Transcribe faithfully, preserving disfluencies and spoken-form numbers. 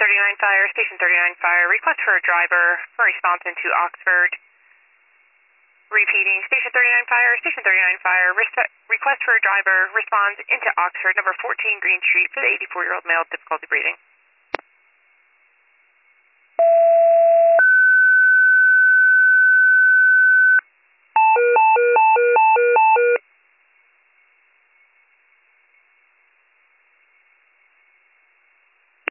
thirty-nine Fire, Station thirty-nine Fire, request for a driver for response into Oxford. Repeating, Station thirty-nine Fire, Station thirty-nine Fire, request for a driver responds into Oxford, number fourteen Green Street for the eighty-four-year-old male with difficulty breathing.